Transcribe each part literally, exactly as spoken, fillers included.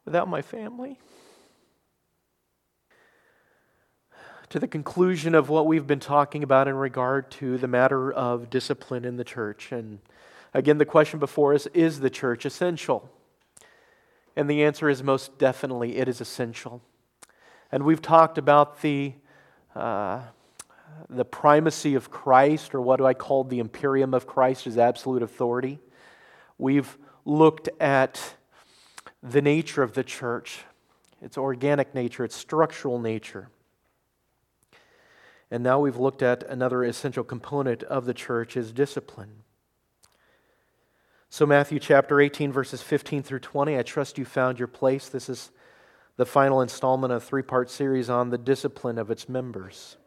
without my family? To the conclusion of what we've been talking about in regard to the matter of discipline in the church. And again, the question before us, is the church essential? And the answer is most definitely it is essential. And we've talked about the uh, the primacy of Christ, or what I call the imperium of Christ, his absolute authority. We've looked at the nature of the church, its organic nature, its structural nature. And now we've looked at another essential component of the church, is discipline. So Matthew chapter eighteen, verses fifteen through twenty, I trust you found your place. This is the final installment of a three-part series on the discipline of its members.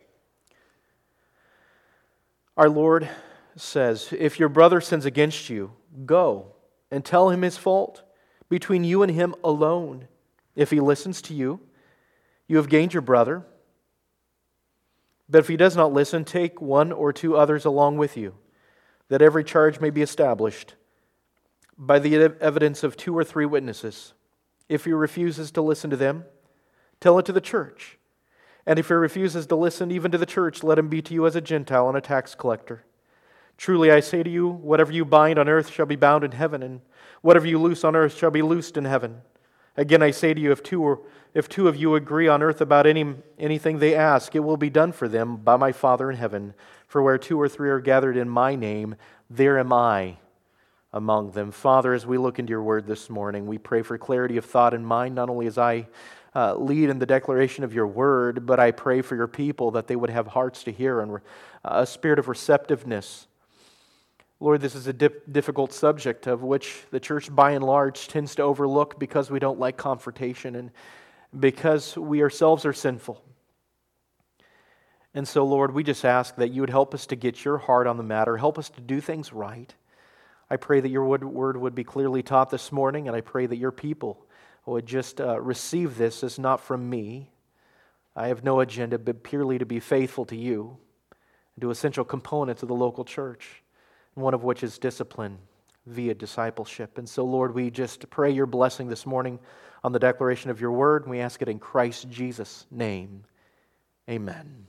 Our Lord says, if your brother sins against you, go and tell him his fault between you and him alone. If he listens to you, you have gained your brother. But if he does not listen, take one or two others along with you, that every charge may be established by the evidence of two or three witnesses. If he refuses to listen to them, tell it to the church. And if he refuses to listen even to the church, let him be to you as a Gentile and a tax collector. Truly I say to you, whatever you bind on earth shall be bound in heaven, and whatever you loose on earth shall be loosed in heaven. Again I say to you, if two or if two of you agree on earth about any anything they ask, it will be done for them by my Father in heaven. For where two or three are gathered in my name, there am I among them. Father, as we look into your word this morning, we pray for clarity of thought and mind, not only as I uh, lead in the declaration of your word, but I pray for your people that they would have hearts to hear and a spirit of receptiveness. Lord, this is a dip, difficult subject of which the church by and large tends to overlook because we don't like confrontation and because we ourselves are sinful. And so, Lord, we just ask that you would help us to get your heart on the matter, help us to do things right. I pray that your word would be clearly taught this morning, and I pray that your people would just uh, receive this as not from me. I have no agenda but purely to be faithful to you and to essential components of the local church, one of which is discipline via discipleship. And so, Lord, we just pray your blessing this morning on the declaration of your word, and we ask it in Christ Jesus' name. Amen.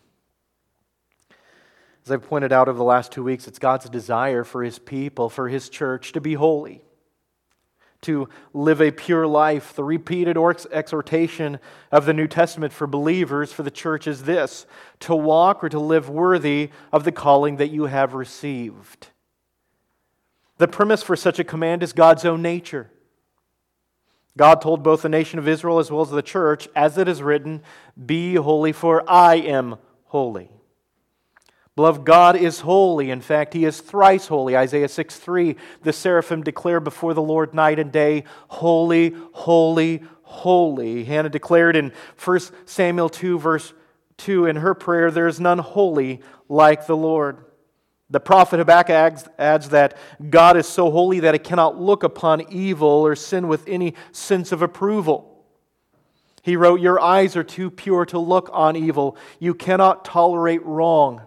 As I've pointed out over the last two weeks, it's God's desire for His people, for His church, to be holy, to live a pure life. The repeated exhortation of the New Testament for believers, for the church, is this: to walk or to live worthy of the calling that you have received. The premise for such a command is God's own nature. God told both the nation of Israel as well as the church, as it is written, "Be holy, for I am holy." Beloved, God is holy. In fact, He is thrice holy. Isaiah six three, the seraphim declare before the Lord night and day, "Holy, holy, holy." Hannah declared in First Samuel two, verse two, in her prayer, "There is none holy like the Lord." The prophet Habakkuk adds, adds that God is so holy that He cannot look upon evil or sin with any sense of approval. He wrote, "Your eyes are too pure to look on evil. You cannot tolerate wrong."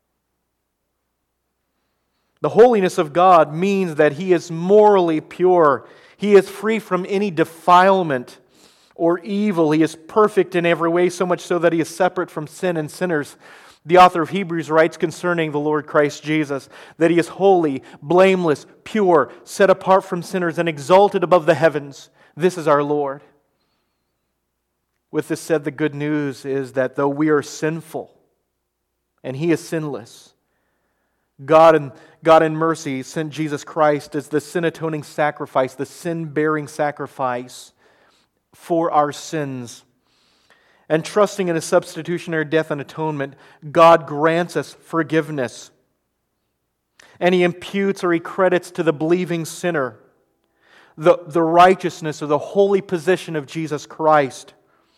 The holiness of God means that He is morally pure. He is free from any defilement or evil. He is perfect in every way, so much so that He is separate from sin and sinners. The author of Hebrews writes concerning the Lord Christ Jesus that He is holy, blameless, pure, set apart from sinners, and exalted above the heavens. This is our Lord. With this said, the good news is that though we are sinful and He is sinless, God in, God in mercy sent Jesus Christ as the sin-atoning sacrifice, the sin-bearing sacrifice for our sins. And trusting in His substitutionary death and atonement, God grants us forgiveness. And He imputes or He credits to the believing sinner the, the righteousness or the holy position of Jesus Christ.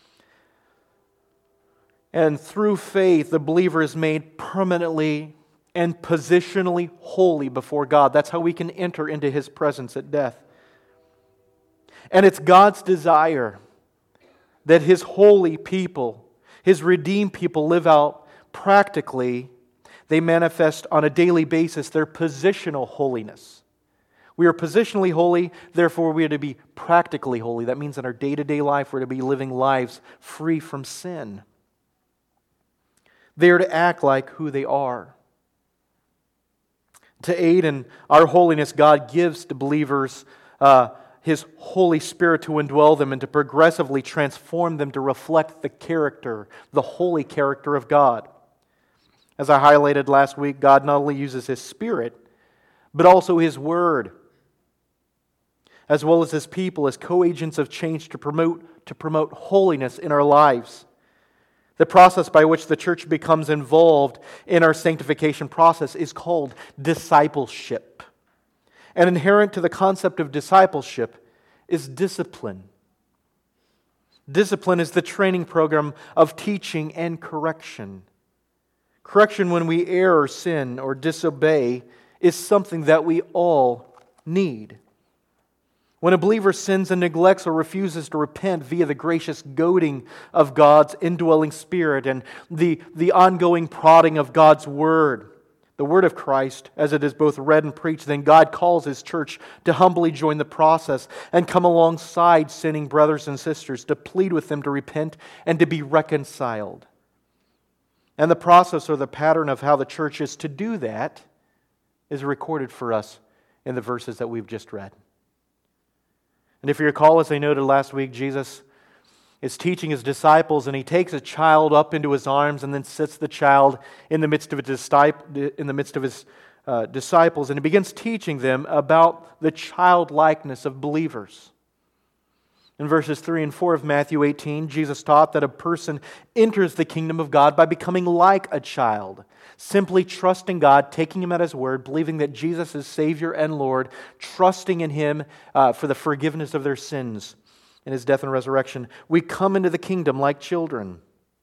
And through faith, the believer is made permanently and positionally holy before God. That's how we can enter into His presence at death. And it's God's desire that His holy people, His redeemed people, live out practically. They manifest on a daily basis their positional holiness. We are positionally holy, therefore we are to be practically holy. That means in our day-to-day life we're to be living lives free from sin. They are to act like who they are. To aid in our holiness, God gives to believers uh, His Holy Spirit to indwell them and to progressively transform them to reflect the character, the holy character of God. As I highlighted last week, God not only uses His Spirit, but also His Word, as well as His people, as co-agents of change to promote, to promote holiness in our lives. The process by which the church becomes involved in our sanctification process is called discipleship. And inherent to the concept of discipleship is discipline. Discipline is the training program of teaching and correction. Correction when we err or sin or disobey is something that we all need. When a believer sins and neglects or refuses to repent via the gracious goading of God's indwelling Spirit and the, the ongoing prodding of God's Word, the Word of Christ, as it is both read and preached, then God calls His church to humbly join the process and come alongside sinning brothers and sisters to plead with them to repent and to be reconciled. And the process or the pattern of how the church is to do that is recorded for us in the verses that we've just read. And if you recall, as I noted last week, Jesus is teaching His disciples, and He takes a child up into His arms and then sits the child in the midst of his, disciple, in the midst of his uh, disciples, and He begins teaching them about the childlikeness of believers. In verses three and four of Matthew eighteen, Jesus taught that a person enters the kingdom of God by becoming like a child, simply trusting God, taking Him at His word, believing that Jesus is Savior and Lord, trusting in Him uh, for the forgiveness of their sins in His death and resurrection. We come into the kingdom like children.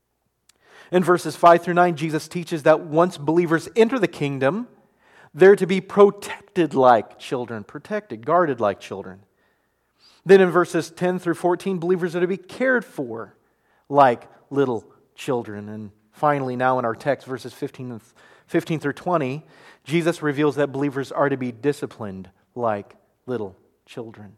In verses five through nine, Jesus teaches that once believers enter the kingdom, they're to be protected like children, protected, guarded like children. Then in verses ten through fourteen, believers are to be cared for like little children. And finally, now in our text, verses fifteen through twenty, Jesus reveals that believers are to be disciplined like little children.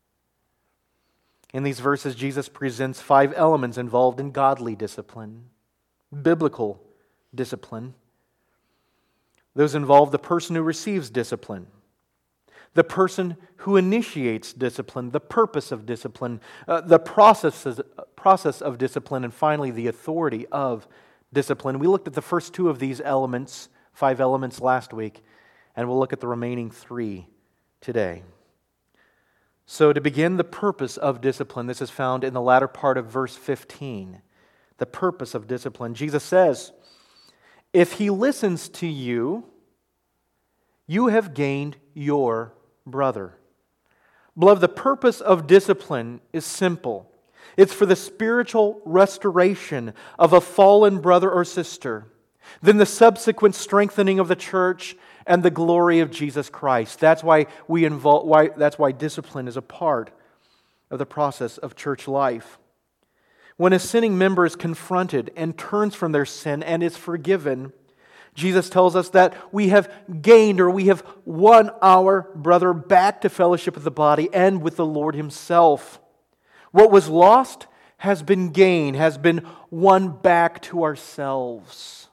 In these verses, Jesus presents five elements involved in godly discipline, biblical discipline. Those involve the person who receives discipline, the person who initiates discipline, the purpose of discipline, uh, the process, process of discipline, and finally the authority of discipline. We looked at the first two of these elements, five elements last week, and we'll look at the remaining three today. So to begin, the purpose of discipline. This is found in the latter part of verse fifteen. The purpose of discipline. Jesus says, "If he listens to you, you have gained your brother." Beloved, the purpose of discipline is simple. It's for the spiritual restoration of a fallen brother or sister, then the subsequent strengthening of the church and the glory of Jesus Christ. That's why we involve, why, that's why discipline is a part of the process of church life. When a sinning member is confronted and turns from their sin and is forgiven, Jesus tells us that we have gained or we have won our brother back to fellowship with the body and with the Lord Himself. What was lost has been gained, has been won back to ourselves.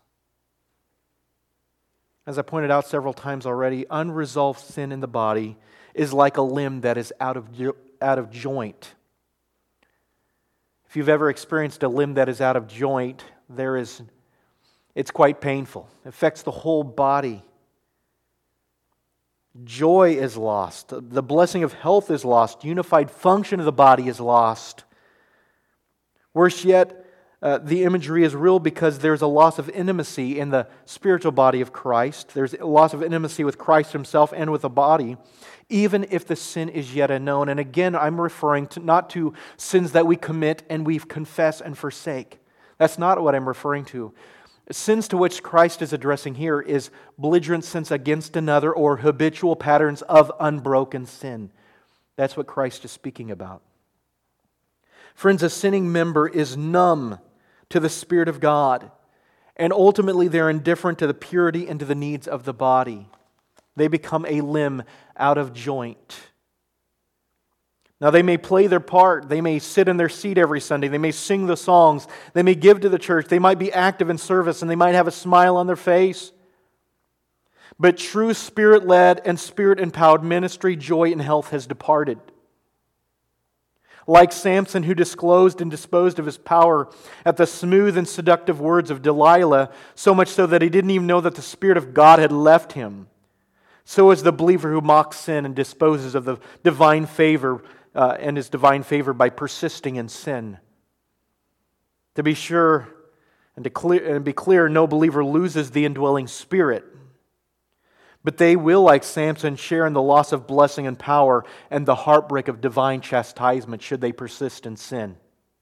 As I pointed out several times already, unresolved sin in the body is like a limb that is out of, jo- out of joint. If you've ever experienced a limb that is out of joint, there is It's quite painful. It affects the whole body. Joy is lost. The blessing of health is lost. Unified function of the body is lost. Worse yet, uh, the imagery is real because there's a loss of intimacy in the spiritual body of Christ. There's a loss of intimacy with Christ Himself and with the body, even if the sin is yet unknown. And again, I'm referring to not to sins that we commit and we confess and forsake. That's not what I'm referring to. Sins to which Christ is addressing here is belligerent sins against another or habitual patterns of unbroken sin. That's what Christ is speaking about. Friends, a sinning member is numb to the Spirit of God, and ultimately they're indifferent to the purity and to the needs of the body. They become a limb out of joint. Now, they may play their part. They may sit in their seat every Sunday. They may sing the songs. They may give to the church. They might be active in service, and they might have a smile on their face. But true Spirit-led and Spirit-empowered ministry, joy, and health has departed. Like Samson, who disclosed and disposed of his power at the smooth and seductive words of Delilah, so much so that he didn't even know that the Spirit of God had left him. So is the believer who mocks sin and disposes of the divine favor uh, and his divine favor by persisting in sin. To be sure and to clear, and be clear, no believer loses the indwelling Spirit. But they will, like Samson, share in the loss of blessing and power and the heartbreak of divine chastisement should they persist in sin.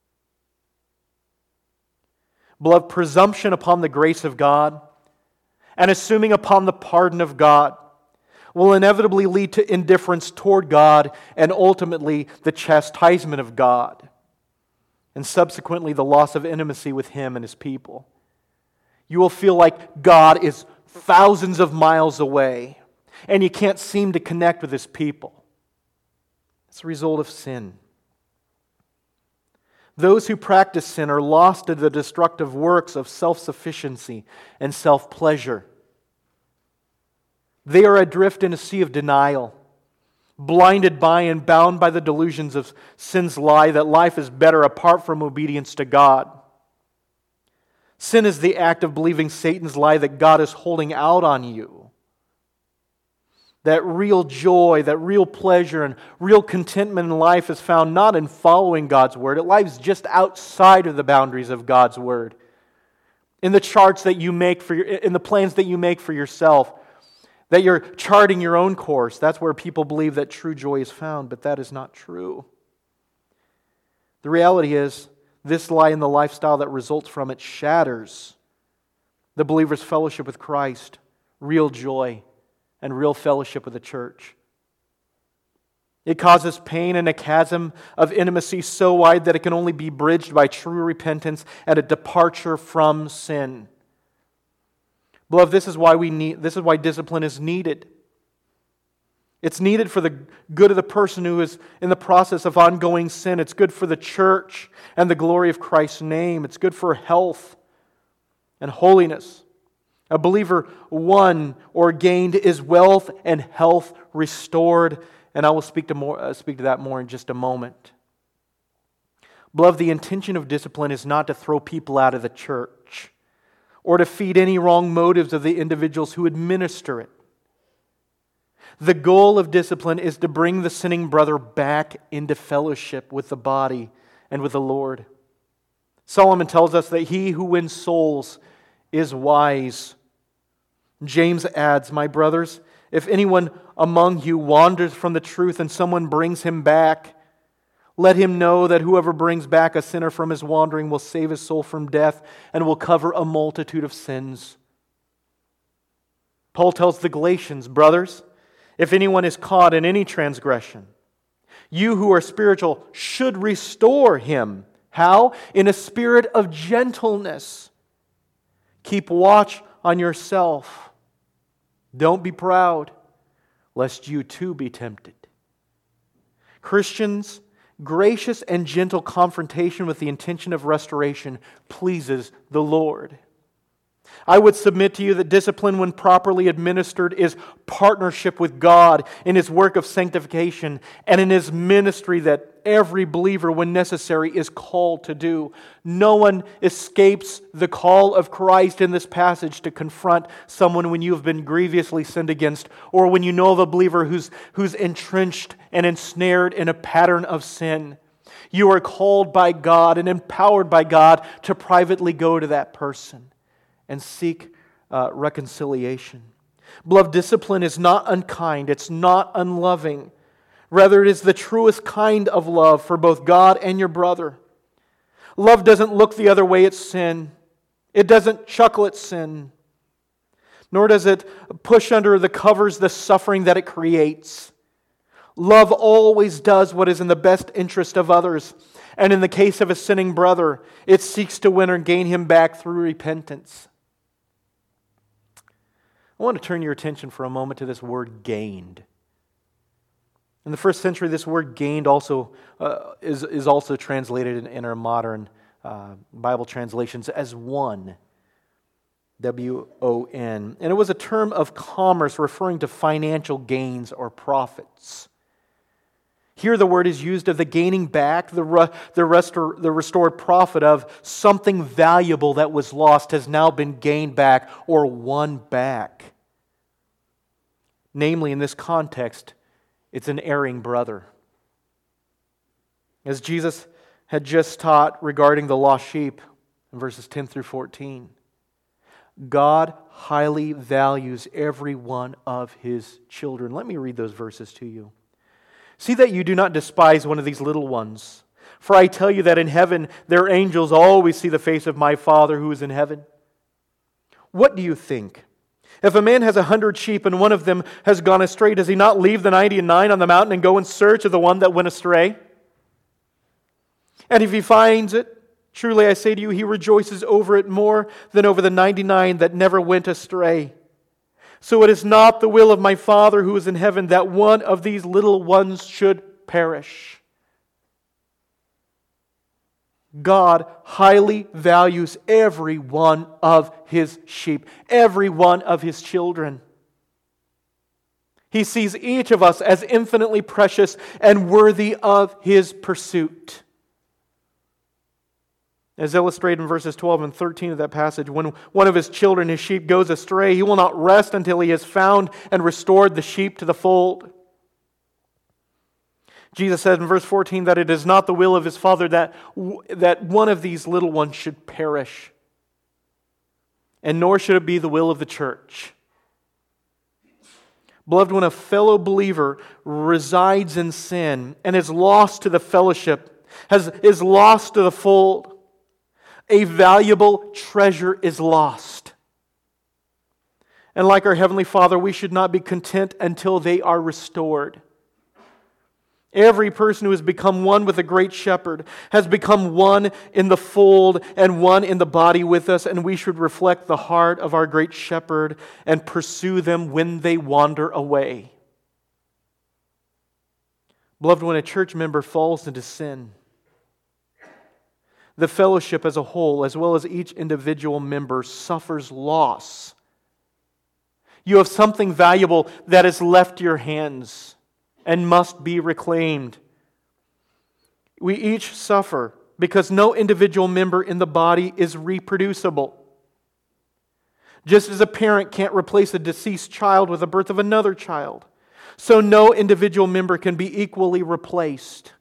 Beloved, presumption upon the grace of God and assuming upon the pardon of God will inevitably lead to indifference toward God and ultimately the chastisement of God, and subsequently the loss of intimacy with Him and His people. You will feel like God is thousands of miles away, and you can't seem to connect with His people. It's a result of sin. Those who practice sin are lost to the destructive works of self-sufficiency and self-pleasure. They are adrift in a sea of denial, blinded by and bound by the delusions of sin's lie that life is better apart from obedience to God. Sin is the act of believing Satan's lie that God is holding out on you. That real joy, that real pleasure, and real contentment in life is found not in following God's Word. It lies just outside of the boundaries of God's Word. In the charts that you make for your, in the plans that you make for yourself, that you're charting your own course. That's where people believe that true joy is found, but that is not true. The reality is, this lie and the lifestyle that results from it shatters the believer's fellowship with Christ, real joy, and real fellowship with the church. It causes pain and a chasm of intimacy so wide that it can only be bridged by true repentance and a departure from sin. Beloved, this is why we need this is why discipline is needed. It's needed for the good of the person who is in the process of ongoing sin. It's good for the church and the glory of Christ's name. It's good for health and holiness. A believer won or gained is wealth and health restored, and I will speak to more uh, speak to that more in just a moment. Beloved, the intention of discipline is not to throw people out of the church or to feed any wrong motives of the individuals who administer it. The goal of discipline is to bring the sinning brother back into fellowship with the body and with the Lord. Solomon tells us that he who wins souls is wise. James adds, "My brothers, if anyone among you wanders from the truth and someone brings him back, let him know that whoever brings back a sinner from his wandering will save his soul from death and will cover a multitude of sins." Paul tells the Galatians, "Brothers, if anyone is caught in any transgression, you who are spiritual should restore him." How? In a spirit of gentleness. Keep watch on yourself. Don't be proud, lest you too be tempted. Christians, gracious and gentle confrontation with the intention of restoration pleases the Lord. I would submit to you that discipline, when properly administered, is partnership with God in His work of sanctification and in His ministry that every believer, when necessary, is called to do. No one escapes the call of Christ in this passage to confront someone when you have been grievously sinned against, or when you know of a believer who's, who's entrenched and ensnared in a pattern of sin. You are called by God and empowered by God to privately go to that person and seek uh, reconciliation. Beloved, discipline is not unkind. It's not unloving. Rather, it is the truest kind of love for both God and your brother. Love doesn't look the other way at sin. It doesn't chuckle at sin. Nor does it push under the covers the suffering that it creates. Love always does what is in the best interest of others. And in the case of a sinning brother, it seeks to win or gain him back through repentance. I want to turn your attention for a moment to this word gained. In the first century, this word gained also uh, is, is also translated in, in our modern uh, Bible translations as won. W O N. And it was a term of commerce referring to financial gains or profits. Here the word is used of the gaining back, the, re, the, restor, the restored profit of something valuable that was lost has now been gained back or won back. Namely, in this context, it's an erring brother. As Jesus had just taught regarding the lost sheep in verses ten through fourteen, God highly values every one of His children. Let me read those verses to you. See that you do not despise one of these little ones. For I tell you that in heaven their angels always see the face of my Father who is in heaven. What do you think? If a man has a hundred sheep and one of them has gone astray, does he not leave the ninety and nine on the mountain and go in search of the one that went astray? And if he finds it, truly I say to you, he rejoices over it more than over the ninety-nine that never went astray. So it is not the will of my Father who is in heaven that one of these little ones should perish. God highly values every one of His sheep, every one of His children. He sees each of us as infinitely precious and worthy of His pursuit. As illustrated in verses twelve and thirteen of that passage, when one of His children, His sheep, goes astray, He will not rest until He has found and restored the sheep to the fold. Jesus said in verse fourteen that it is not the will of His Father that, that one of these little ones should perish, and nor should it be the will of the church. Beloved, when a fellow believer resides in sin and is lost to the fellowship, has, is lost to the fold, a valuable treasure is lost. And like our Heavenly Father, we should not be content until they are restored. Every person who has become one with the great shepherd has become one in the fold and one in the body with us, and we should reflect the heart of our great shepherd and pursue them when they wander away. Beloved, when a church member falls into sin, the fellowship as a whole, as well as each individual member, suffers loss. You have something valuable that has left your hands and must be reclaimed. We each suffer because no individual member in the body is reproducible. Just as a parent can't replace a deceased child with the birth of another child, so no individual member can be equally replaced.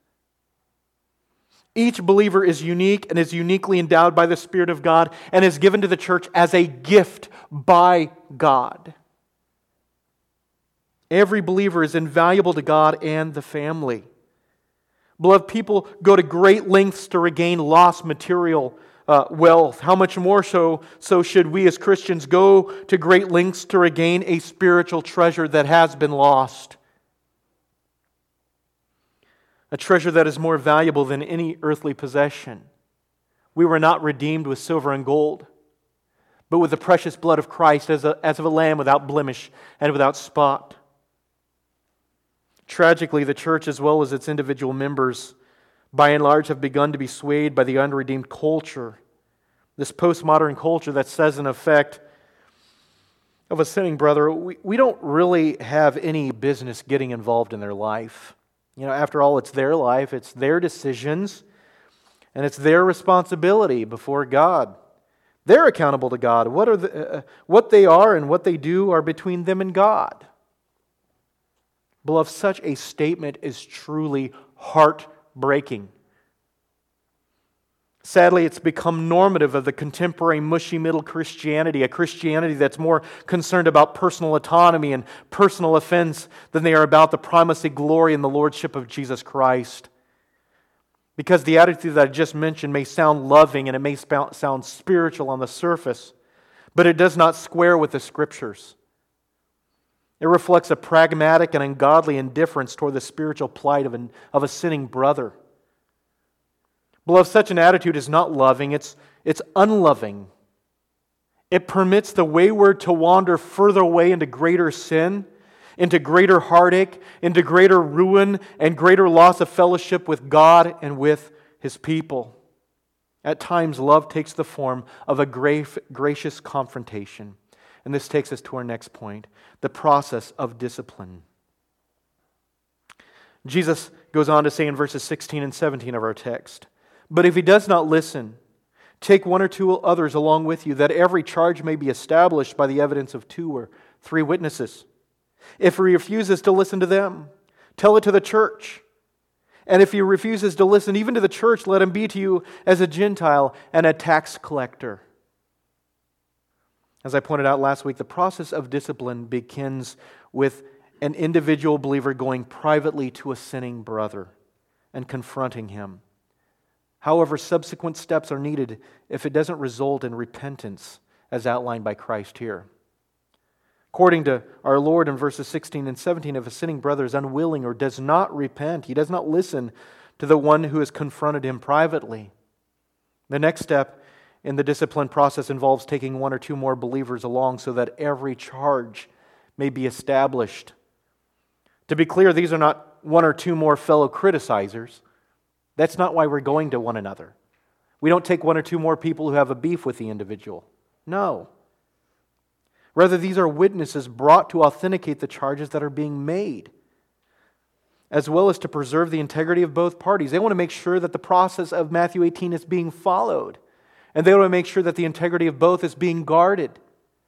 Each believer is unique and is uniquely endowed by the Spirit of God and is given to the church as a gift by God. Every believer is invaluable to God and the family. Beloved, people go to great lengths to regain lost material uh, wealth. How much more so, so should we as Christians go to great lengths to regain a spiritual treasure that has been lost? A treasure that is more valuable than any earthly possession. We were not redeemed with silver and gold, but with the precious blood of Christ as, a, as of a lamb without blemish and without spot. Tragically, the church as well as its individual members, by and large, have begun to be swayed by the unredeemed culture. This postmodern culture that says, in effect, of a sinning brother, we, we don't really have any business getting involved in their life. You know, after all, it's their life, it's their decisions, and it's their responsibility before God. They're accountable to God. What are the, uh, what they are and what they do are between them and God. Beloved, such a statement is truly heartbreaking. Sadly, it's become normative of the contemporary mushy middle Christianity, a Christianity that's more concerned about personal autonomy and personal offense than they are about the primacy, glory, and the lordship of Jesus Christ. Because the attitude that I just mentioned may sound loving and it may sound spiritual on the surface, but it does not square with the Scriptures. It reflects a pragmatic and ungodly indifference toward the spiritual plight of, an, of a sinning brother. Beloved, such an attitude is not loving, it's, it's unloving. It permits the wayward to wander further away into greater sin, into greater heartache, into greater ruin, and greater loss of fellowship with God and with His people. At times, love takes the form of a gracious confrontation. And this takes us to our next point, the process of discipline. Jesus goes on to say in verses sixteen and seventeen of our text, "But if he does not listen, take one or two others along with you, that every charge may be established by the evidence of two or three witnesses. If he refuses to listen to them, tell it to the church. And if he refuses to listen even to the church, let him be to you as a Gentile and a tax collector." As I pointed out last week, the process of discipline begins with an individual believer going privately to a sinning brother and confronting him. However, subsequent steps are needed if it doesn't result in repentance, as outlined by Christ here. According to our Lord in verses sixteen and seventeen, if a sinning brother is unwilling or does not repent, he does not listen to the one who has confronted him privately. The next step in the discipline process involves taking one or two more believers along so that every charge may be established. To be clear, these are not one or two more fellow criticizers. That's not why we're going to one another. We don't take one or two more people who have a beef with the individual. No. Rather, these are witnesses brought to authenticate the charges that are being made, as well as to preserve the integrity of both parties. They want to make sure that the process of Matthew eighteen is being followed, and they want to make sure that the integrity of both is being guarded.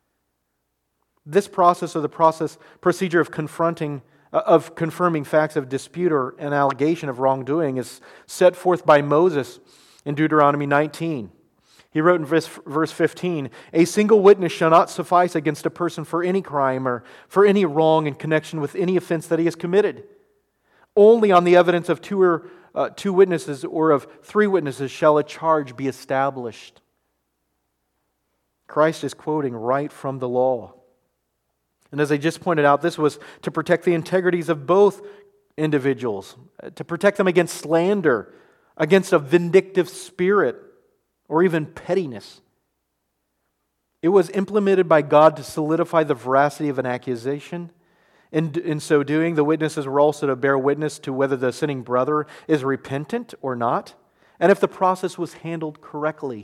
This process, or the process procedure of confronting of confirming facts of dispute or an allegation of wrongdoing, is set forth by Moses in Deuteronomy nineteen. He wrote in verse, verse fifteen, "A single witness shall not suffice against a person for any crime or for any wrong in connection with any offense that he has committed. Only on the evidence of two or uh, two witnesses or of three witnesses shall a charge be established." Christ is quoting right from the law. And as I just pointed out, this was to protect the integrities of both individuals, to protect them against slander, against a vindictive spirit, or even pettiness. It was implemented by God to solidify the veracity of an accusation. In, in so doing, the witnesses were also to bear witness to whether the sinning brother is repentant or not, and if the process was handled correctly.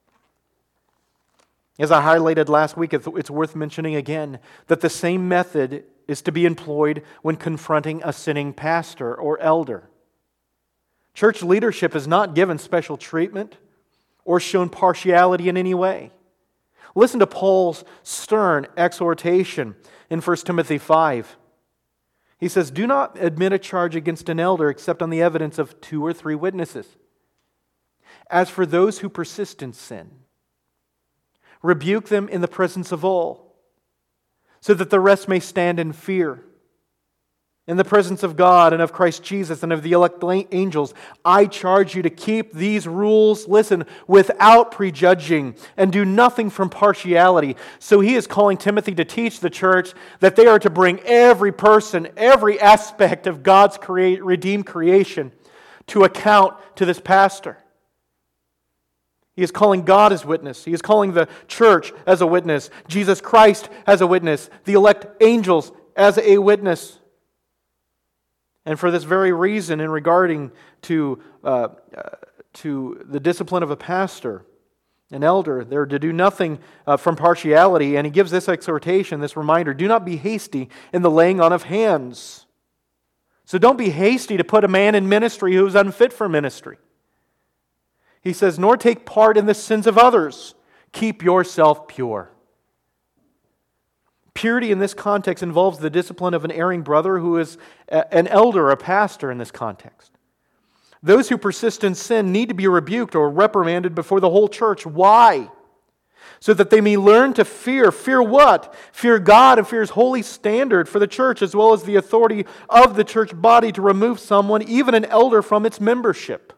As I highlighted last week, it's worth mentioning again that the same method is to be employed when confronting a sinning pastor or elder. Church leadership is not given special treatment or shown partiality in any way. Listen to Paul's stern exhortation in First Timothy five. He says, "Do not admit a charge against an elder except on the evidence of two or three witnesses. As for those who persist in sin, rebuke them in the presence of all, so that the rest may stand in fear. In the presence of God and of Christ Jesus and of the elect angels, I charge you to keep these rules, listen, without prejudging, and do nothing from partiality." So he is calling Timothy to teach the church that they are to bring every person, every aspect of God's create, redeemed creation to account to this pastor. He is calling God as witness. He is calling the church as a witness. Jesus Christ as a witness. The elect angels as a witness. And for this very reason, in regarding to, uh, uh, to the discipline of a pastor, an elder, they're to do nothing uh, from partiality. And he gives this exhortation, this reminder, do not be hasty in the laying on of hands. So don't be hasty to put a man in ministry who is unfit for ministry. He says, nor take part in the sins of others. Keep yourself pure. Purity in this context involves the discipline of an erring brother who is an elder, a pastor in this context. Those who persist in sin need to be rebuked or reprimanded before the whole church. Why? So that they may learn to fear. Fear what? Fear God and fear His holy standard for the church, as well as the authority of the church body to remove someone, even an elder, from its membership.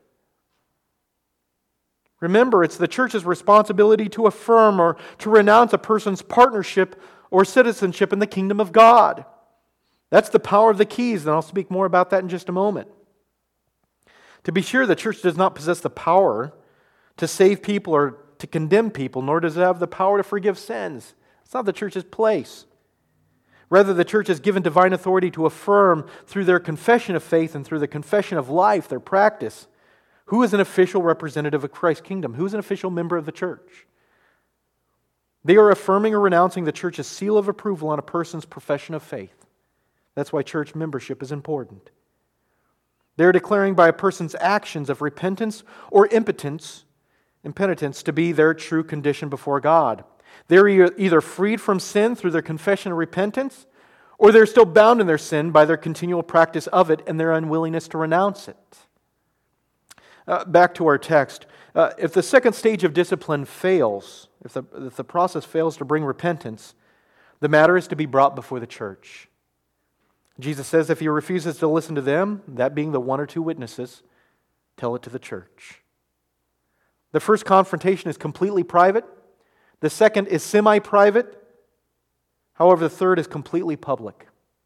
Remember, it's the church's responsibility to affirm or to renounce a person's partnership or citizenship in the kingdom of God. That's the power of the keys, and I'll speak more about that in just a moment. To be sure, the church does not possess the power to save people or to condemn people, nor does it have the power to forgive sins. It's not the church's place. Rather, the church is given divine authority to affirm through their confession of faith and through the confession of life, their practice, who is an official representative of Christ's kingdom, who is an official member of the church. They are affirming or renouncing the church's seal of approval on a person's profession of faith. That's why church membership is important. They're declaring by a person's actions of repentance or impotence, impenitence to be their true condition before God. They're either freed from sin through their confession and repentance, or they're still bound in their sin by their continual practice of it and their unwillingness to renounce it. Uh, back to our text. Uh, if the second stage of discipline fails, if the, if the process fails to bring repentance, the matter is to be brought before the church. Jesus says if he refuses to listen to them, that being the one or two witnesses, tell it to the church. The first confrontation is completely private. The second is semi-private. However, the third is completely public.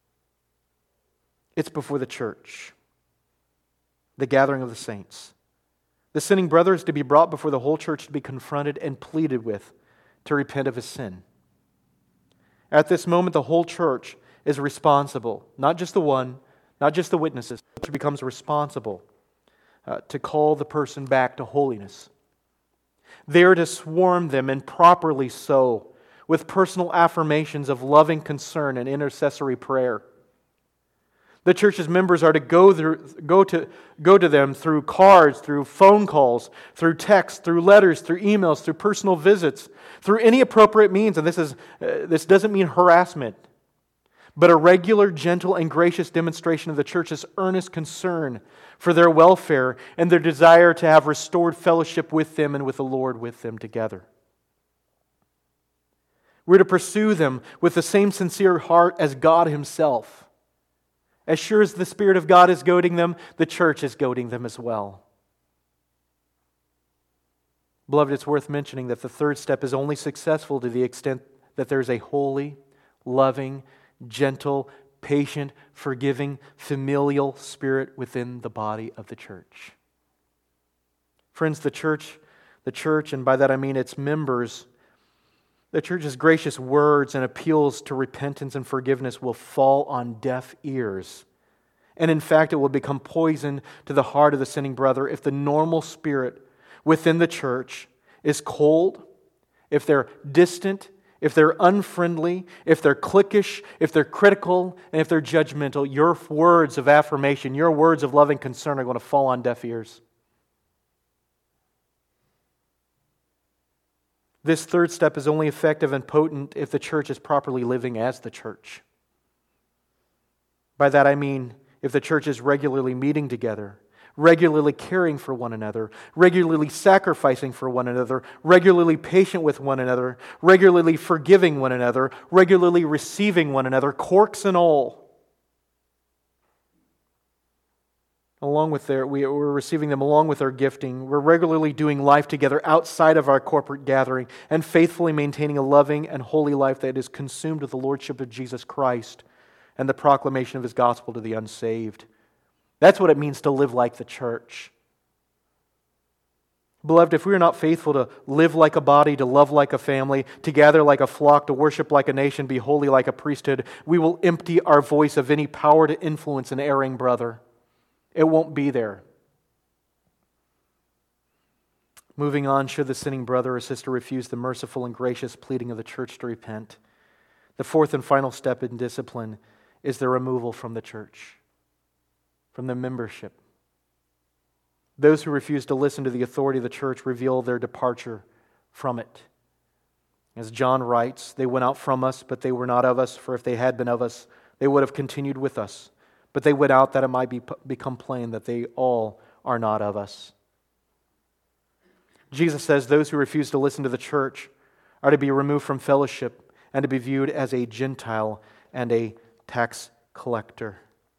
It's before the church, the gathering of the saints. The sinning brother is to be brought before the whole church to be confronted and pleaded with to repent of his sin. At this moment, the whole church is responsible, not just the one, not just the witnesses. The church becomes responsible uh, to call the person back to holiness. They are to swarm them, and properly so, with personal affirmations of loving concern and intercessory prayer. The church's members are to go through, go to go to them through cards, through phone calls, through texts, through letters, through emails, through personal visits, through any appropriate means. And this is uh, this doesn't mean harassment, but a regular, gentle, and gracious demonstration of the church's earnest concern for their welfare and their desire to have restored fellowship with them and with the Lord with them together. We're to pursue them with the same sincere heart as God Himself. As sure as the Spirit of God is goading them, the church is goading them as well. Beloved, it's worth mentioning that the third step is only successful to the extent that there's a holy, loving, gentle, patient, forgiving, familial spirit within the body of the church. Friends, the church, the church, and by that I mean its members, the church's gracious words and appeals to repentance and forgiveness will fall on deaf ears. And in fact, it will become poison to the heart of the sinning brother if the normal spirit within the church is cold, if they're distant, if they're unfriendly, if they're cliquish, if they're critical, and if they're judgmental. Your words of affirmation, your words of loving concern are going to fall on deaf ears. This third step is only effective and potent if the church is properly living as the church. By that I mean if the church is regularly meeting together, regularly caring for one another, regularly sacrificing for one another, regularly patient with one another, regularly forgiving one another, regularly receiving one another, corks and all. Along with their, we, we're receiving them along with our gifting. We're regularly doing life together outside of our corporate gathering and faithfully maintaining a loving and holy life that is consumed with the Lordship of Jesus Christ and the proclamation of His gospel to the unsaved. That's what it means to live like the church. Beloved, if we are not faithful to live like a body, to love like a family, to gather like a flock, to worship like a nation, be holy like a priesthood, we will empty our voice of any power to influence an erring brother. It won't be there. Moving on, should the sinning brother or sister refuse the merciful and gracious pleading of the church to repent, the fourth and final step in discipline is the removal from the church, from the membership. Those who refuse to listen to the authority of the church reveal their departure from it. As John writes, they went out from us, but they were not of us, for if they had been of us, they would have continued with us. But they went out that it might be, become plain that they all are not of us. Jesus says those who refuse to listen to the church are to be removed from fellowship and to be viewed as a Gentile and a tax collector.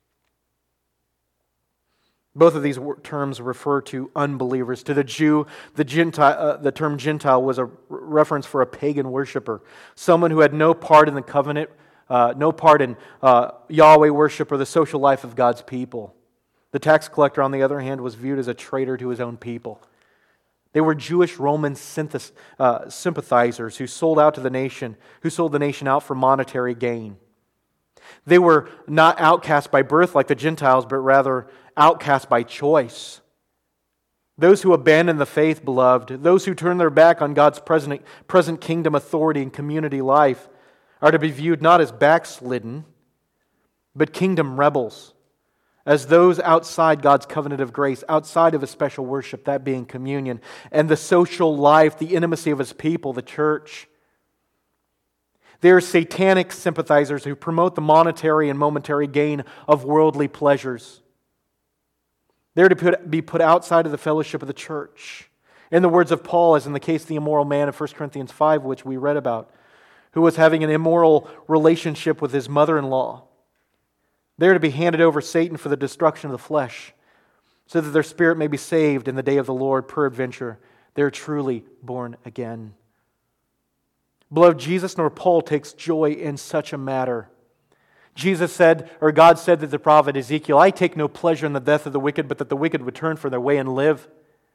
Both of these terms refer to unbelievers. To the Jew, the Gentile, uh, the term Gentile was a reference for a pagan worshiper, someone who had no part in the covenant, uh, no part in uh, Yahweh worship or the social life of God's people. The tax collector, on the other hand, was viewed as a traitor to his own people. They were Jewish Roman synthes- uh, sympathizers who sold out to the nation, who sold the nation out for monetary gain. They were not outcast by birth like the Gentiles, but rather outcast by choice. Those who abandon the faith, beloved, those who turn their back on God's present, present kingdom authority and community life, are to be viewed not as backslidden, but kingdom rebels, as those outside God's covenant of grace, outside of His special worship, that being communion, and the social life, the intimacy of His people, the church. They are satanic sympathizers who promote the monetary and momentary gain of worldly pleasures. They're to put, be put outside of the fellowship of the church. In the words of Paul, as in the case of the immoral man in First Corinthians five, which we read about, who was having an immoral relationship with his mother-in-law. They're to be handed over Satan for the destruction of the flesh, so that their spirit may be saved in the day of the Lord, peradventure. They're truly born again. Beloved, Jesus nor Paul takes joy in such a matter. Jesus said, or God said to the prophet Ezekiel, I take no pleasure in the death of the wicked, but that the wicked would turn from their way and live.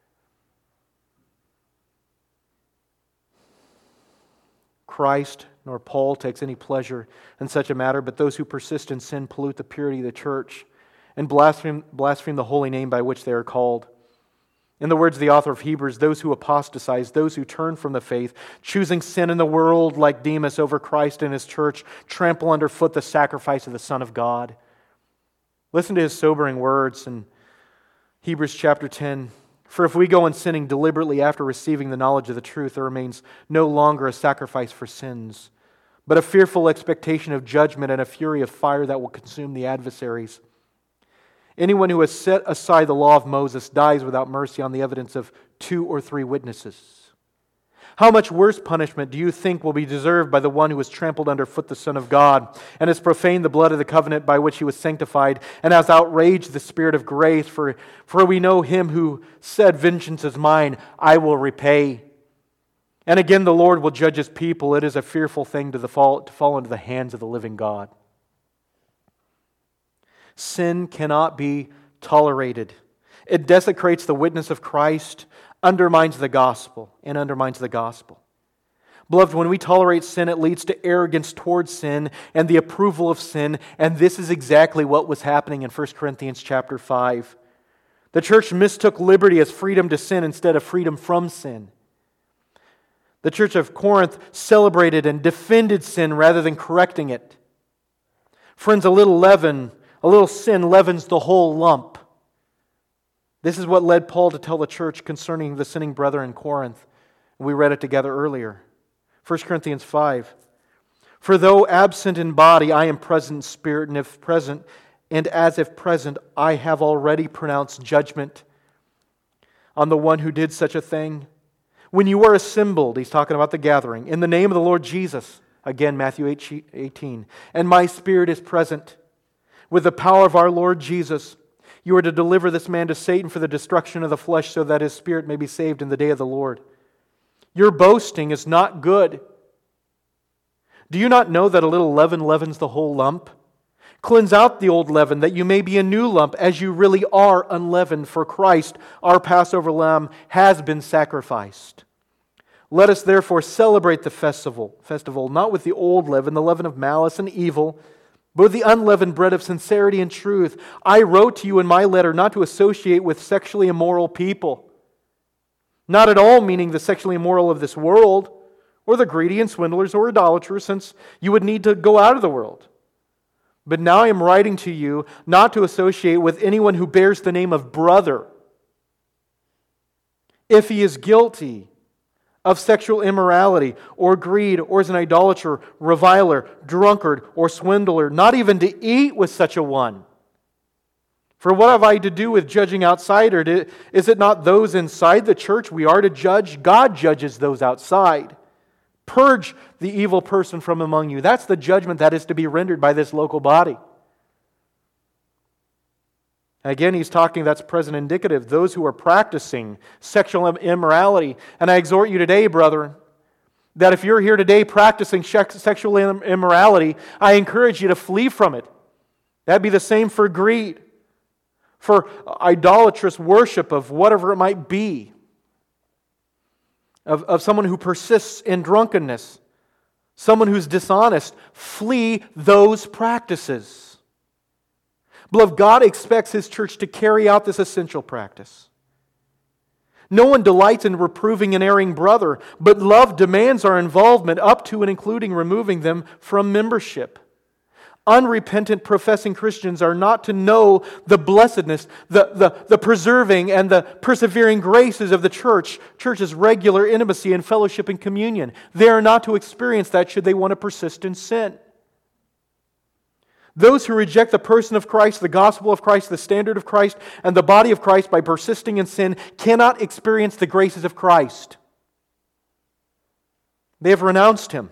Christ nor Paul takes any pleasure in such a matter, but those who persist in sin pollute the purity of the church and blaspheme, blaspheme the holy name by which they are called. In the words of the author of Hebrews, those who apostatize, those who turn from the faith, choosing sin in the world like Demas over Christ and His church, trample underfoot the sacrifice of the Son of God. Listen to his sobering words in Hebrews chapter ten. For if we go on sinning deliberately after receiving the knowledge of the truth, there remains no longer a sacrifice for sins, but a fearful expectation of judgment and a fury of fire that will consume the adversaries. Anyone who has set aside the law of Moses dies without mercy on the evidence of two or three witnesses. How much worse punishment do you think will be deserved by the one who has trampled underfoot the Son of God and has profaned the blood of the covenant by which He was sanctified and has outraged the Spirit of grace? For, for we know Him who said, vengeance is mine, I will repay. And again the Lord will judge His people. It is a fearful thing to, the fall, to fall into the hands of the living God. Sin cannot be tolerated. It desecrates the witness of Christ, undermines the gospel, and undermines the gospel. Beloved, when we tolerate sin, it leads to arrogance towards sin and the approval of sin, and this is exactly what was happening in First Corinthians chapter five. The church mistook liberty as freedom to sin instead of freedom from sin. The church of Corinth celebrated and defended sin rather than correcting it. Friends, a little leaven, a little sin leavens the whole lump. This is what led Paul to tell the church concerning the sinning brother in Corinth. We read it together earlier. First Corinthians five. For though absent in body, I am present in spirit, and if present, and as if present, I have already pronounced judgment on the one who did such a thing. When you are assembled, he's talking about the gathering, in the name of the Lord Jesus, again Matthew eighteen, and my spirit is present, with the power of our Lord Jesus, you are to deliver this man to Satan for the destruction of the flesh, so that his spirit may be saved in the day of the Lord. Your boasting is not good. Do you not know that a little leaven leavens the whole lump? Cleanse out the old leaven, that you may be a new lump, as you really are unleavened, for Christ, our Passover lamb, has been sacrificed. Let us therefore celebrate the festival, festival not with the old leaven, the leaven of malice and evil, but with the unleavened bread of sincerity and truth. I wrote to you in my letter not to associate with sexually immoral people. Not at all meaning the sexually immoral of this world, or the greedy and swindlers or idolaters, since you would need to go out of the world. But now I am writing to you not to associate with anyone who bears the name of brother, if he is guilty of sexual immorality or greed, or is an idolater, reviler, drunkard, or swindler, not even to eat with such a one. For what have I to do with judging outsider? Is it not those inside the church we are to judge? God judges those outside. Purge the evil person from among you. That's the judgment that is to be rendered by this local body. Again, he's talking, that's present indicative, those who are practicing sexual immorality. And I exhort you today, brethren, that if you're here today practicing sexual immorality, I encourage you to flee from it. That'd be the same for greed, for idolatrous worship of whatever it might be. of, of someone who persists in drunkenness, someone who's dishonest, flee those practices. Beloved, God expects His church to carry out this essential practice. No one delights in reproving an erring brother, but love demands our involvement up to and including removing them from membership. Unrepentant professing Christians are not to know the blessedness, the, the, the preserving and the persevering graces of the church, church's regular intimacy and fellowship and communion. They are not to experience that should they want to persist in sin. Those who reject the person of Christ, the gospel of Christ, the standard of Christ, and the body of Christ by persisting in sin cannot experience the graces of Christ. They have renounced Him.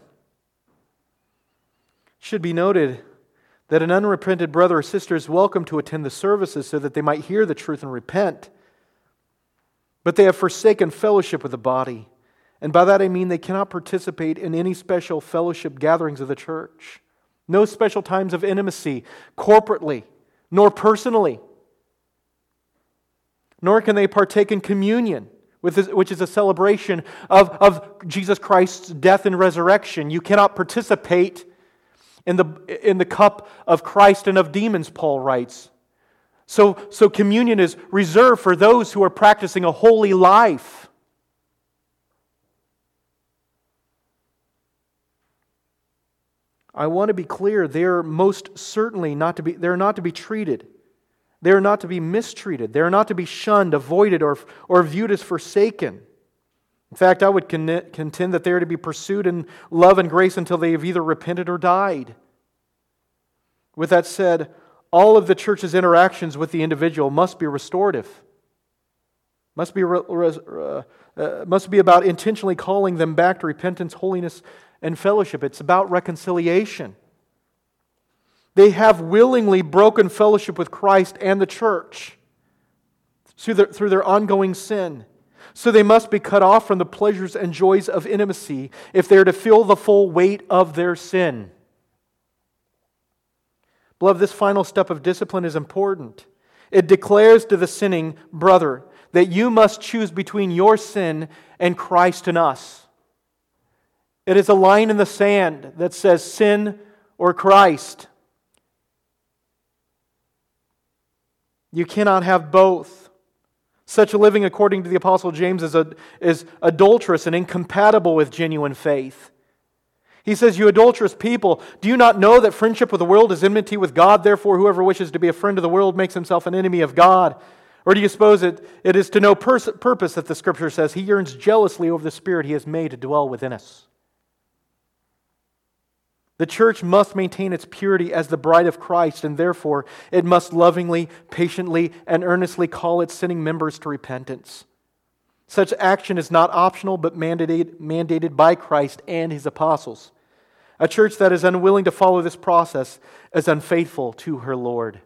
It should be noted that an unrepented brother or sister is welcome to attend the services so that they might hear the truth and repent. But they have forsaken fellowship with the body. And by that I mean they cannot participate in any special fellowship gatherings of the church. No special times of intimacy, corporately, nor personally. Nor can they partake in communion, which is a celebration of, of Jesus Christ's death and resurrection. You cannot participate in the, in the cup of Christ and of demons, Paul writes. So, so communion is reserved for those who are practicing a holy life. I want to be clear, they are most certainly not to be, they're not to be treated. They are not to be mistreated. They are not to be shunned, avoided, or, or viewed as forsaken. In fact, I would con- contend that they are to be pursued in love and grace until they have either repented or died. With that said, all of the church's interactions with the individual must be restorative. Must be, re- uh, uh, must be about intentionally calling them back to repentance, holiness, and fellowship. It's about reconciliation. They have willingly broken fellowship with Christ and the church through their, through their ongoing sin. So they must be cut off from the pleasures and joys of intimacy if they are to feel the full weight of their sin. Beloved, this final step of discipline is important. It declares to the sinning brother that you must choose between your sin and Christ and us. It is a line in the sand that says sin or Christ. You cannot have both. Such a living, according to the Apostle James, is, a, is adulterous and incompatible with genuine faith. He says, you adulterous people, do you not know that friendship with the world is enmity with God? Therefore, whoever wishes to be a friend of the world makes himself an enemy of God. Or do you suppose it, it is to no pers- purpose that the Scripture says He yearns jealously over the Spirit He has made to dwell within us? The church must maintain its purity as the bride of Christ, and therefore it must lovingly, patiently, and earnestly call its sinning members to repentance. Such action is not optional, but mandated, mandated by Christ and His apostles. A church that is unwilling to follow this process is unfaithful to her Lord.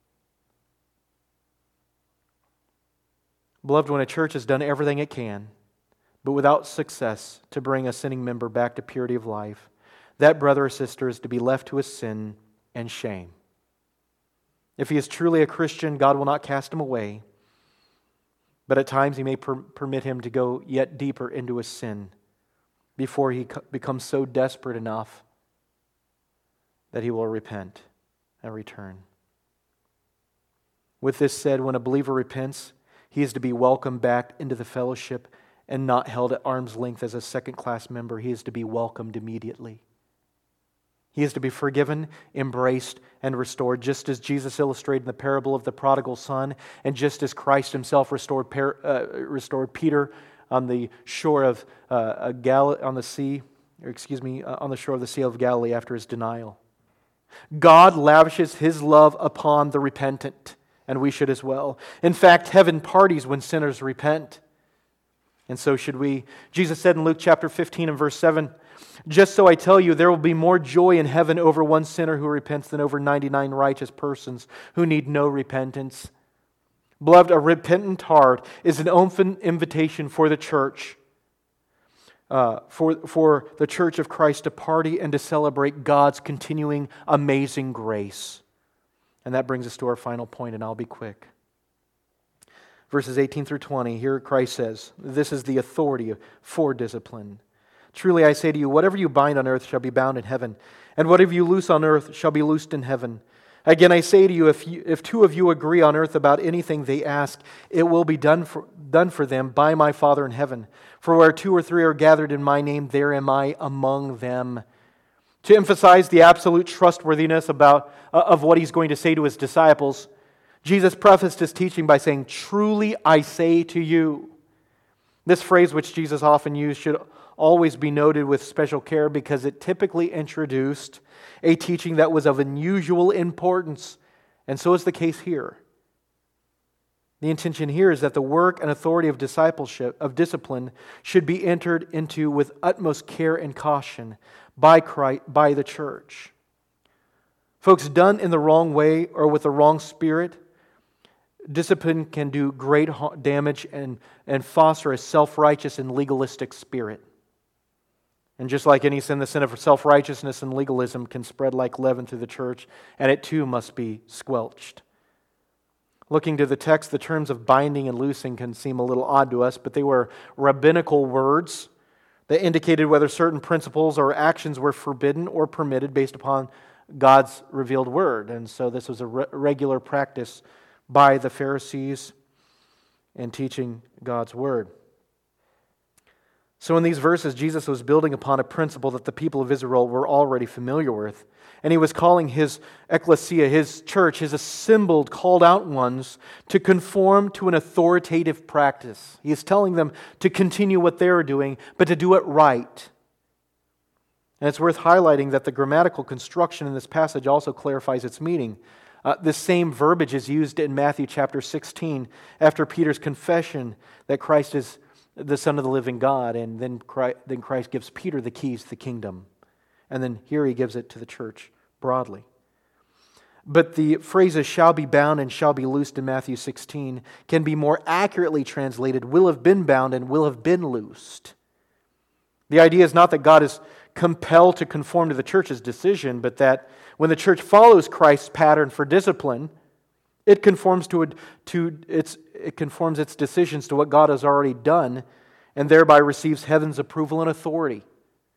Beloved, when a church has done everything it can, but without success, to bring a sinning member back to purity of life, that brother or sister is to be left to his sin and shame. If he is truly a Christian, God will not cast him away, but at times He may per- permit him to go yet deeper into his sin before he co- becomes so desperate enough that he will repent and return. With this said, when a believer repents, he is to be welcomed back into the fellowship and not held at arm's length as a second-class member. He is to be welcomed immediately. He is to be forgiven, embraced, and restored, just as Jesus illustrated in the parable of the prodigal son, and just as Christ Himself restored, uh, restored Peter on the shore of uh, Gal- on the sea, or excuse me, uh, on the shore of the Sea of Galilee after his denial. God lavishes His love upon the repentant, and we should as well. In fact, heaven parties when sinners repent, and so should we. Jesus said in Luke chapter fifteen and verse seven, "Just so I tell you, there will be more joy in heaven over one sinner who repents than over ninety-nine righteous persons who need no repentance." Beloved, a repentant heart is an open invitation for the church, uh, for, for the church of Christ to party and to celebrate God's continuing amazing grace. And that brings us to our final point, and I'll be quick. verses eighteen through twenty, here Christ says, this is the authority for discipline. Truly I say to you, whatever you bind on earth shall be bound in heaven, and whatever you loose on earth shall be loosed in heaven. Again I say to you, if you, if two of you agree on earth about anything they ask, it will be done for, done for them by my Father in heaven. For where two or three are gathered in my name, there am I among them. To emphasize the absolute trustworthiness about, uh, of what He's going to say to His disciples, Jesus prefaced His teaching by saying, truly I say to you. This phrase, which Jesus often used, should always be noted with special care because it typically introduced a teaching that was of unusual importance, and so is the case here. The intention here is that the work and authority of discipleship, of discipline, should be entered into with utmost care and caution by Christ, by the church. Folks, done in the wrong way or with the wrong spirit, discipline can do great damage and, and foster a self-righteous and legalistic spirit. And just like any sin, the sin of self-righteousness and legalism can spread like leaven through the church, and it too must be squelched. Looking to the text, the terms of binding and loosing can seem a little odd to us, but they were rabbinical words that indicated whether certain principles or actions were forbidden or permitted based upon God's revealed word. And so this was a re- regular practice by the Pharisees in teaching God's word. So in these verses, Jesus was building upon a principle that the people of Israel were already familiar with. And He was calling His ecclesia, His church, His assembled, called out ones to conform to an authoritative practice. He is telling them to continue what they are doing, but to do it right. And it's worth highlighting that the grammatical construction in this passage also clarifies its meaning. Uh, this same verbiage is used in Matthew chapter sixteen after Peter's confession that Christ is the Son of the living God, and then Christ, then Christ gives Peter the keys to the kingdom. And then here He gives it to the church broadly. But the phrases shall be bound and shall be loosed in Matthew sixteen can be more accurately translated will have been bound and will have been loosed. The idea is not that God is compelled to conform to the church's decision, but that when the church follows Christ's pattern for discipline, it conforms to, a, to its it conforms its decisions to what God has already done, and thereby receives heaven's approval and authority.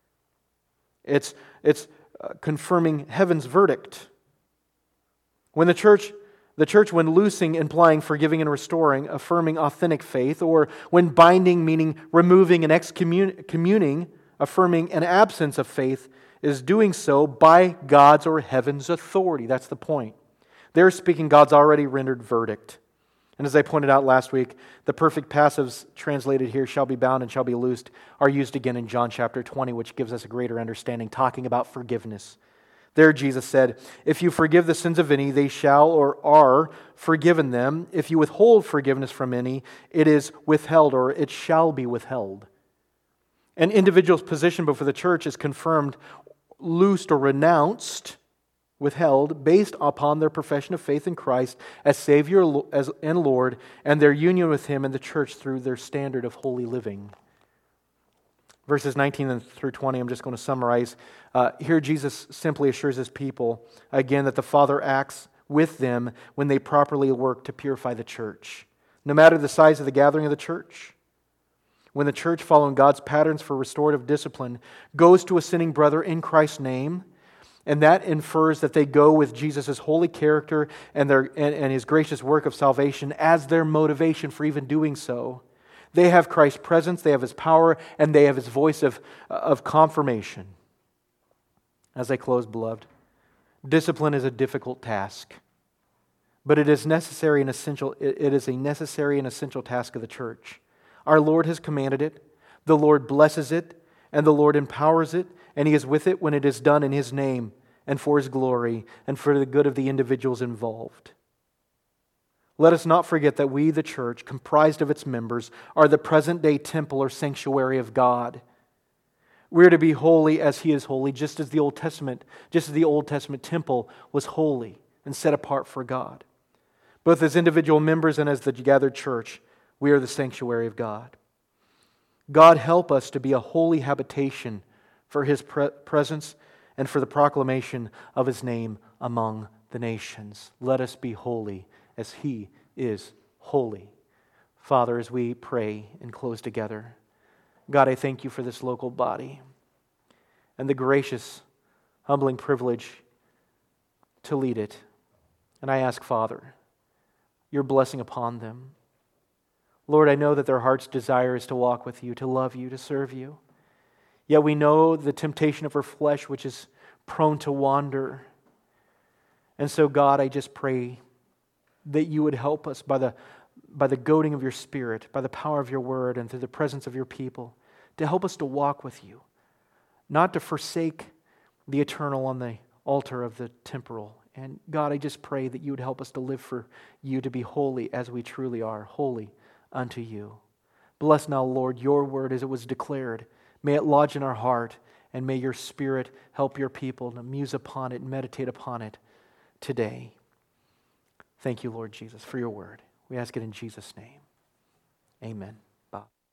It's it's uh, confirming heaven's verdict. When the church, the church, when loosing, implying forgiving and restoring, affirming authentic faith, or when binding, meaning removing and excommuning, affirming an absence of faith, is doing so by God's or heaven's authority. That's the point. They're speaking God's already rendered verdict. And as I pointed out last week, the perfect passives translated here, shall be bound and shall be loosed, are used again in John chapter twenty, which gives us a greater understanding, talking about forgiveness. There Jesus said, if you forgive the sins of any, they shall or are forgiven them. If you withhold forgiveness from any, it is withheld or it shall be withheld. An individual's position before the church is confirmed, loosed or renounced, withheld, based upon their profession of faith in Christ as Savior and Lord, and their union with Him and the church through their standard of holy living. Verses nineteen through twenty, I'm just going to summarize. Uh, here Jesus simply assures His people, again, that the Father acts with them when they properly work to purify the church. No matter the size of the gathering of the church, when the church, following God's patterns for restorative discipline, goes to a sinning brother in Christ's name, and that infers that they go with Jesus' holy character and, their, and, and His gracious work of salvation as their motivation for even doing so. They have Christ's presence, they have His power, and they have His voice of, of confirmation. As I close, beloved, discipline is a difficult task, but it is necessary and essential. It is a necessary and essential task of the church. Our Lord has commanded it, the Lord blesses it, and the Lord empowers it, and He is with it when it is done in His name and for His glory and for the good of the individuals involved. Let us not forget that we, the church, comprised of its members, are the present-day temple or sanctuary of God. We are to be holy as He is holy, just as the Old Testament, just as the Old Testament temple was holy and set apart for God. Both as individual members and as the gathered church, we are the sanctuary of God. God help us to be a holy habitation for His pre- presence and for the proclamation of His name among the nations. Let us be holy as He is holy. Father, as we pray and close together, God, I thank you for this local body and the gracious, humbling privilege to lead it. And I ask, Father, your blessing upon them. Lord, I know that their heart's desire is to walk with you, to love you, to serve you. Yet we know the temptation of our flesh, which is prone to wander. And so, God, I just pray that you would help us by the, by the goading of your Spirit, by the power of your word, and through the presence of your people, to help us to walk with you, not to forsake the eternal on the altar of the temporal. And God, I just pray that you would help us to live for you, to be holy as we truly are, holy unto you. Bless now, Lord, your word as it was declared. May it lodge in our heart, and may your Spirit help your people to muse upon it and meditate upon it today. Thank you, Lord Jesus, for your word. We ask it in Jesus' name. Amen.